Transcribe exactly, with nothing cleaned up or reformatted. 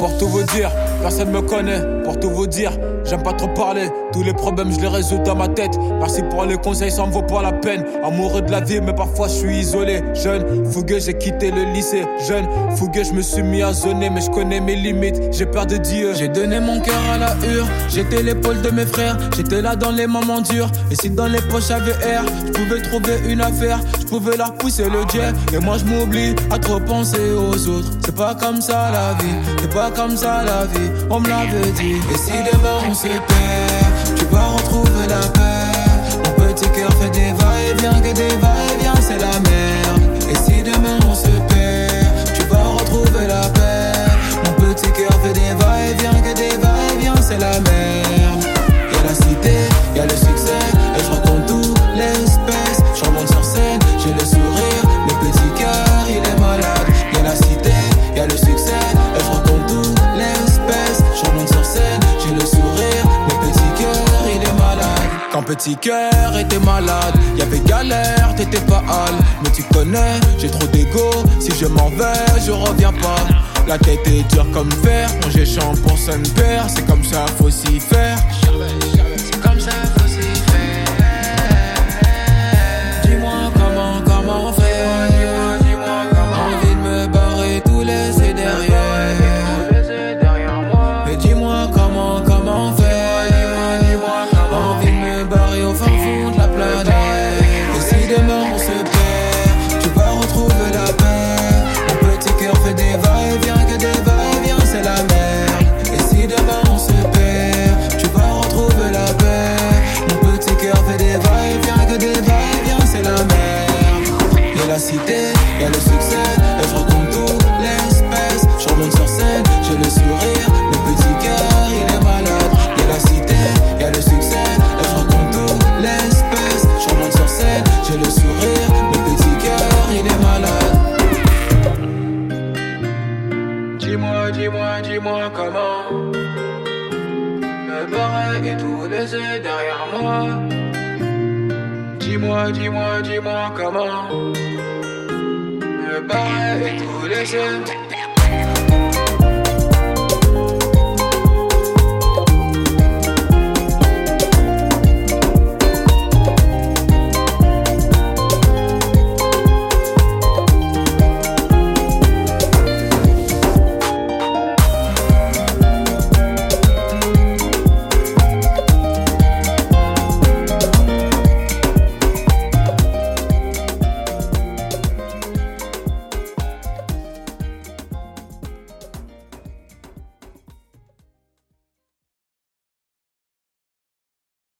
Pour tout vous dire, personne me connaît. Pour tout vous dire, j'aime pas trop parler. Tous les problèmes je les résous dans ma tête. Merci pour les conseils, ça me vaut pas la peine. Amoureux de la vie mais parfois je suis isolé. Jeune, fougueux j'ai quitté le lycée. Jeune, fougueux je me suis mis à zoner. Mais je connais mes limites, j'ai peur de Dieu. J'ai donné mon cœur à la hure. J'étais l'épaule de mes frères. J'étais là dans les moments durs. Et si dans les poches j'avais air, je pouvais trouver une affaire. Je pouvais leur pousser le jet. Et moi je m'oublie à trop penser aux autres. C'est pas comme ça la vie, c'est pas comme ça la vie. On me l'avait dit. Et si demain on se perd, tu vas retrouver la paix. Mon petit cœur fait des va-et-vient, que des va-et-vient, c'est la merde. Et si demain on se perd, tu vas retrouver la paix. Mon petit cœur fait des va-et-vient, que des va-et-vient, c'est la merde. Y'a la cité, y'a le succès, et je raconte tout l'espèce. Je remonte sur scène, j'ai le sourire, le petit cœur il est malade. Y'a la cité, y'a le succès, et je raconte tout l'espèce. Je remonte sur scène, j'ai le sourire, le petit cœur il est malade. Quand petit cœur était malade, y'avait galère, t'étais pas hal. Mais tu connais, j'ai trop d'ego, si je m'en vais, je reviens pas. La tête est dure comme fer, quand j'ai chant pour son père. C'est comme ça, faut s'y faire. C'est comme ça, faut s'y faire. Dis-moi comment, comment faire. Dis-moi, dis-moi comment. Envie de me barrer, tout laisser derrière. Mais dis-moi comment, comment faire. Dis-moi, dis-moi comment. Envie de me barrer au fin fond de la planète. Et si demain on se perd, tu vas retrouver la paix. Mon petit cœur fait des va-et-vient, que des va-et-vient, c'est la merde. Et si demain on se perd, tu vas retrouver la paix. Mon petit cœur fait des va-et-vient, que des va-et-vient, c'est la merde. Y'a la cité, y'a le succès, et je raconte tout l'espèce. Je remonte sur scène, j'ai le sourire, le petit cœur il est malade. Y'a la cité, y'a le succès, et je raconte tout l'espèce. Je remonte sur scène, j'ai le sourire, le petit cœur il est malade. Dis-moi, dis-moi, dis-moi comment me barrer et tout laisser derrière moi. Dis-moi, dis-moi, dis-moi comment me barrer et tout laisser.